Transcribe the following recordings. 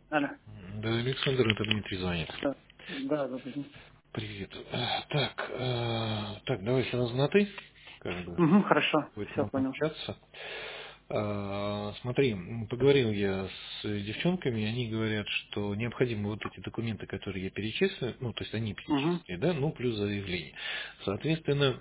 Алло. Да, Александр, это Дмитрий звонит. Да, да, добрый день. Привет. Так, давай сразу на ты, как бы, Угу, хорошо, будет все нам понял. общаться. Смотри, поговорил я с девчонками, они говорят, что необходимы вот эти документы, которые я перечислил, ну, то есть они Угу, перечислили, да, ну, плюс заявление. Соответственно,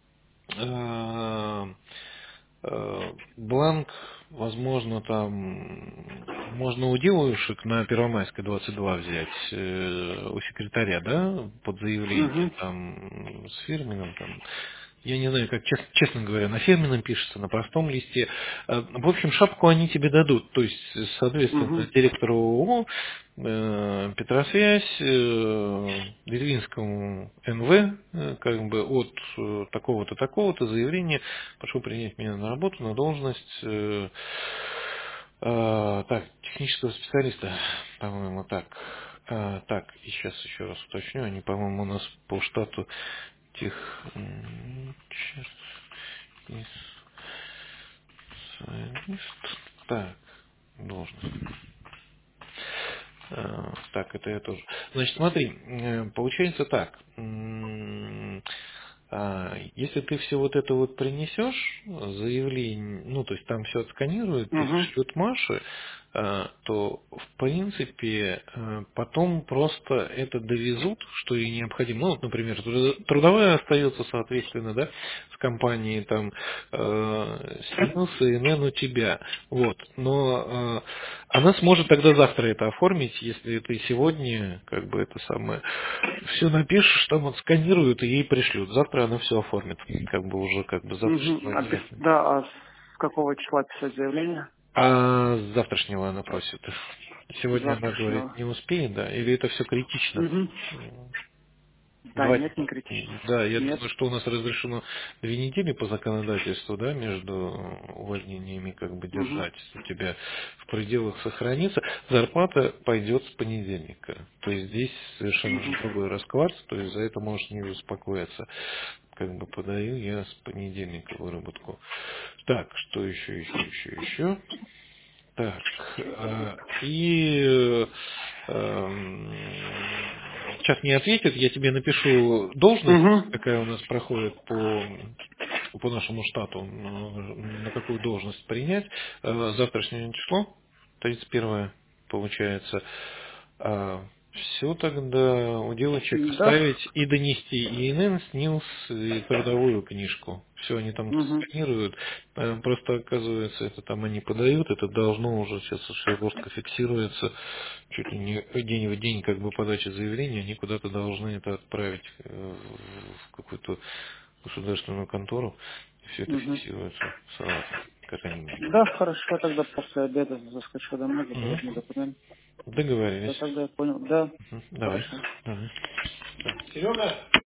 э, бланк, возможно, там можно у девушек на Первомайской 22 взять у секретаря, да, под заявление, угу, там с фирменным, там, я не знаю, как честно говоря, на фирменном пишется, на простом листе. В общем, шапку они тебе дадут. То есть, соответственно, угу, директору ООО, Петросвязь, Литвинскому НВ, как бы от такого-то, такого-то заявление, прошу принять меня на работу, на должность, так, технического специалиста, по-моему, так. Так, и сейчас еще раз уточню, они, по-моему, у нас по штату черт, специалист. Так, должность. Так, это я тоже. Значит, смотри, получается так. Если ты все вот это вот принесешь, заявление, ну, то есть там все отсканируют, угу, перешлют Маше, то, в принципе, потом просто это довезут, что ей необходимо. Ну, вот, например, трудовая остается, соответственно, да, с компанией там СНИЛС и ИНН у тебя. Вот. Но она сможет тогда завтра это оформить, если ты сегодня, как бы это самое, все напишешь, там отсканируют и ей пришлют. Завтра она все оформит, как бы уже как бы угу. завтрашнего дня. Да, а с какого числа писать заявление? А с завтрашнего она просит. С Сегодня она говорит, завтрашнего. не успеет, да, или это все критично. Угу. Да, Давайте. нет, не критично. Да, я Нет. думаю, что у нас разрешено 2 недели по законодательству, да, между увольнениями как бы Угу, держать у тебя в пределах сохранится. Зарплата пойдет с понедельника. То есть здесь совершенно угу. другой расклад, то есть за это можешь не беспокоиться. Как бы подаю я с понедельника выработку. Так, что еще? Так, сейчас не ответит, я тебе напишу должность, Угу. какая у нас проходит по нашему штату, на какую должность принять. Завтрашнее число, 31 получается. Все тогда у девочек Да. оставить и донести и ИНН, СНИЛС, и трудовую книжку. Все они там Угу, сканируют. Просто оказывается, это там они подают, это должно уже сейчас жестко фиксируется, чуть ли не день в день как бы подачи заявления, они куда-то должны это отправить в какую-то государственную контору. Все это угу. фиксируется сразу, как они мне Да, говорят. хорошо, тогда после обеда заскочу домой, заберу Мгм. мне документ. Да, Договорились. тогда я понял. Да, Мгм. Давай. хорошо. Давай. Серега!